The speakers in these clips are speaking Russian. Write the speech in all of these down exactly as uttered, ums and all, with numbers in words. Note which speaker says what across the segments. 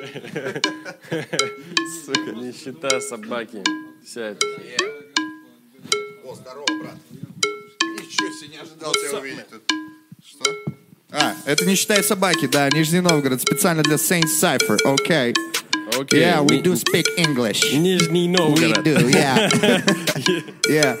Speaker 1: Сука, нищета, собаки. Вся эта.
Speaker 2: О, здорово, брат. Ничего себе, не ожидал тебя увидеть тут. Что? А, это не считай собаки, да, Нижний Новгород, специально для Saint Cypher, окей.
Speaker 1: Okay.
Speaker 2: Yeah, we do speak English.
Speaker 1: Нижний Новгород.
Speaker 2: We do, yeah. Yeah.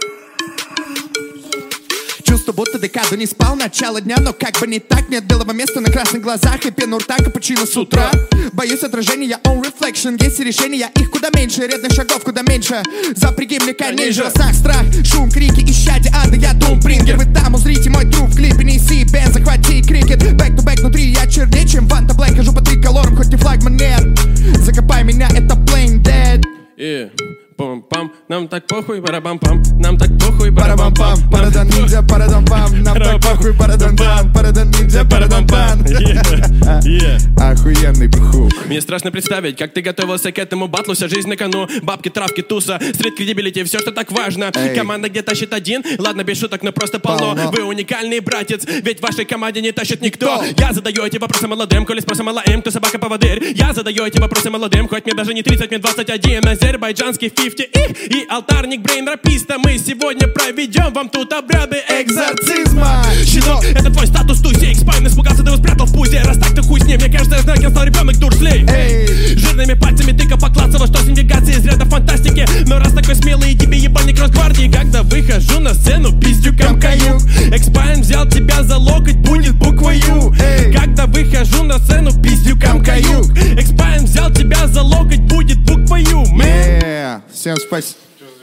Speaker 2: Чувство, будто декаду не спал, начало дня, но как бы не так. Нет белого места на красных глазах и пену рта, капучино с утра. Боюсь отражения, on reflection. Есть и решения, их куда меньше, рядных шагов куда меньше. Запряги мне коней, в голосах страх, шум, крики, исчадие ада, я Думбрингер. Вы там узрите мой труп в клипе, неси бен, захвати крикет. Back to back, внутри я чернее, чем Ванта Блэк. Хожу по триколорам, хоть и флагман нет. Закопай меня, это plain dead.
Speaker 1: Yeah. Пам-пам, нам так похуй, барабам-пам, нам так похуй, барабам-пам,
Speaker 2: парадан ниндзя, парадам-пам, нам так похуй, парадан-пам, парадан ниндзя, парадам-пам. Охуенный пухук.
Speaker 1: Мне страшно представить, как ты готовился к этому батлу, вся жизнь на кону, бабки, травки, туса, стрит-кредибилити, все, что так важно. Эй. Команда где тащит один, ладно, без шуток, но просто полно. полно. Вы уникальный братец, ведь в вашей команде не тащит никто. Кто? Я задаю эти вопросы молодым, коли спросом мала им, кто собака-поводырь. Я задаю эти вопросы молодым, хоть мне даже не тридцать, мне двадцать один, азербайджанский фифти и алтарник брейн-раписта. Мы сегодня проведем вам тут обряды экзорцизма. Щенок, это твой статус, туси, экспайн испугался, ты его спрятал в пузе. Раз так, то хуй с ним, мне кажется, я знаю, кем стал ребенок Дурслей. Жирными пальцами тыка поклацала, что с навигацией из ряда фантастики. Но раз такой смелый, тебе ебальник Росгвардии. Когда выхожу на сцену, пиздюком каюк. Экспайн взял тебя за локоть, будет буквой Ю. Когда выхожу на сцену, пиздюком каюк. Экспайн взял тебя за локоть, будет буквой Ю.
Speaker 2: Всем спасибо.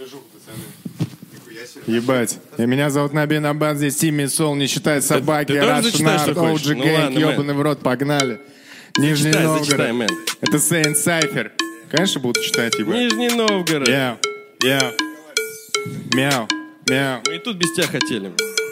Speaker 3: Ебать. И меня зовут Набин Аббас, здесь Тимми Сол, не считай собаки, Рашнар, Оуджи Гэнг, ебаный в рот, погнали. Нижний
Speaker 1: зачитай,
Speaker 3: Новгород.
Speaker 1: Зачитай,
Speaker 3: это Saint Cypher. Конечно, буду читать, ебать.
Speaker 1: Нижний Новгород.
Speaker 3: Яу, яу. Мяу, мяу.
Speaker 1: Мы и тут без тебя хотели.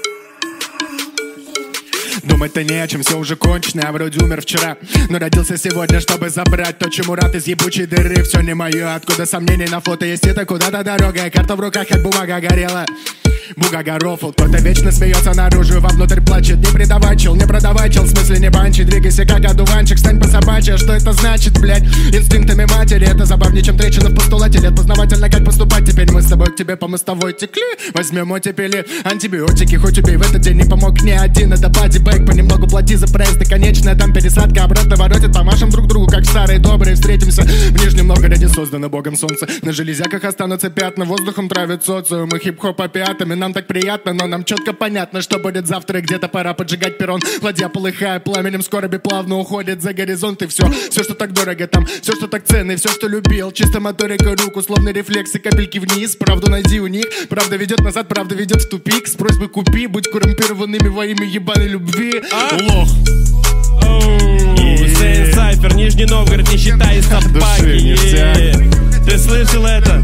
Speaker 3: Думать-то не о чем, все уже кончено, я вроде умер вчера, но родился сегодня, чтобы забрать то, чему рад из ебучей дыры. Все не мое, откуда сомнений на фото есть, это куда-то дорога, карта в руках, как бумага горела. Бугага рофл, кто-то вечно смеется наружу, вовнутрь плачет. Не предавай, чел, не продавай, чел, в смысле не банчи. Двигайся как одуванчик, стань по собачьи. Что это значит, блять? Инстинктами матери, это забавнее, чем трещина в постулате. Лет познавательно, как поступать, теперь мы с тобой к тебе по мостовой текли. Возьмем оттепели, антибиотики, хоть убей. В этот день не помог ни один, это бадибэк. Понемногу плати за проезд, и конечная там пересадка. Обратно воротит, помашем друг другу, как старые добрые. Встретимся в Нижнем Новгороде, создано богом солнца. На железяках останутся пятна, воздухом травит социум. И хип-хоп опиатами, нам так приятно, но нам четко понятно, что будет завтра, и где-то пора поджигать перрон. Ладья полыхая пламенем, скороби плавно уходит за горизонт. И все, все, что так дорого там, все, что так ценно, и все, что любил. Чисто моторика рук, условные рефлексы, капельки вниз. Правду найди у них, правда ведет назад, правда ведет в тупик. С просьбой купи, будь коррумпированными во имя ебаной любви.
Speaker 1: А?
Speaker 3: Лох.
Speaker 1: Saint Cypher, Нижний Новгород, не считай собаки. Ты слышал это?